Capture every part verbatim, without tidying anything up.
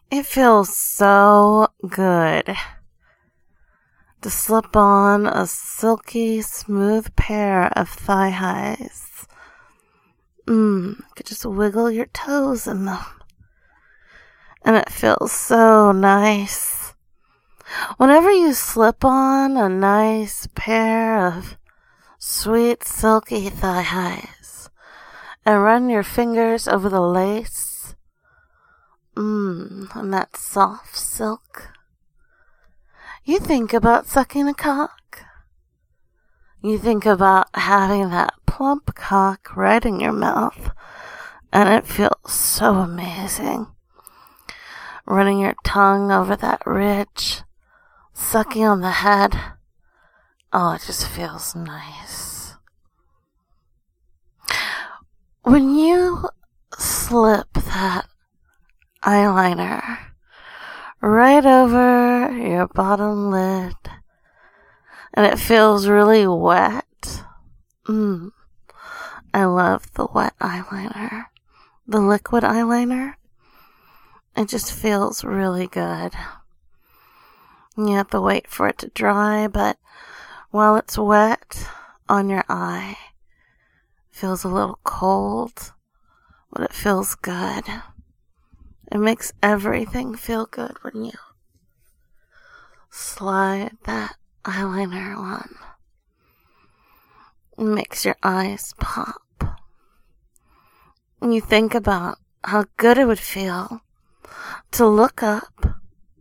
It feels so good to slip on a silky, smooth pair of thigh highs. Mmm, you could just wiggle your toes in them. And it feels so nice. Whenever you slip on a nice pair of sweet, silky thigh highs and run your fingers over the lace, mmm, and that soft silk, you think about sucking a cock. You think about having that plump cock right in your mouth, and it feels so amazing. Running your tongue over that ridge, sucking on the head. Oh, it just feels nice. When you slip that eyeliner right over your bottom lid, and it feels really wet. Mmm. I love the wet eyeliner. The liquid eyeliner. It just feels really good. You have to wait for it to dry, but while it's wet on your eye, it feels a little cold, but it feels good. It makes everything feel good when you slide that eyeliner on. It makes your eyes pop. And you think about how good it would feel to look up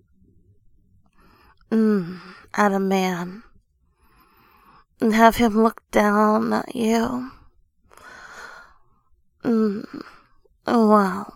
mm, at a man and have him look down at you. Mm, wow.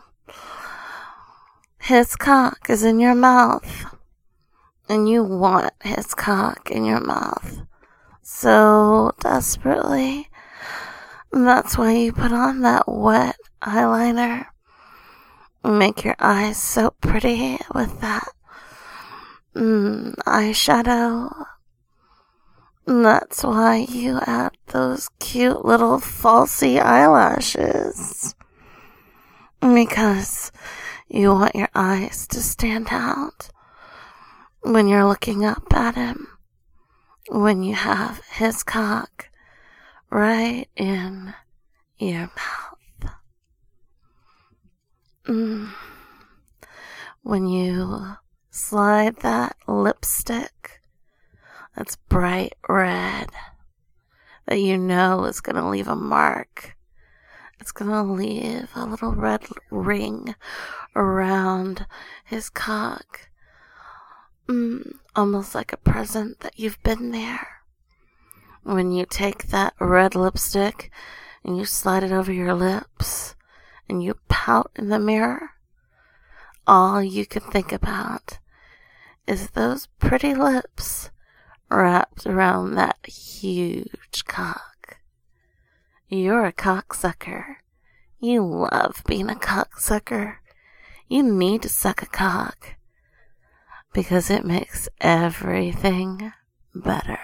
His cock is in your mouth, and you want his cock in your mouth so desperately. And that's why you put on that wet eyeliner. Make your eyes so pretty with that mm, eyeshadow. And that's why you add those cute little falsy eyelashes. Because you want your eyes to stand out when you're looking up at him. When you have his cock right in your mouth. Mm. When you slide that lipstick that's bright red, that you know is going to leave a mark. It's going to leave a little red ring around his cock. Mm, almost like a present that you've been there. When you take that red lipstick and you slide it over your lips and you pout in the mirror, all you can think about is those pretty lips wrapped around that huge cock. You're a cocksucker. You love being a cocksucker. You need to suck a cock because it makes everything better.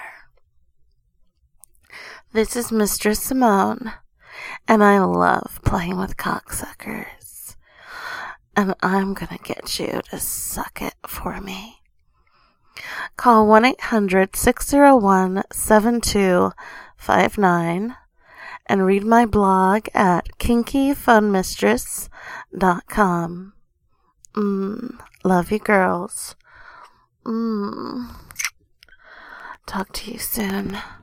This is Mistress Simone, and I love playing with cocksuckers. And I'm gonna get you to suck it for me. Call one eight hundred six oh one seven two five nine and read my blog at kinky fun mistress dot com. Mmm, love you girls. Mmm. Talk to you soon.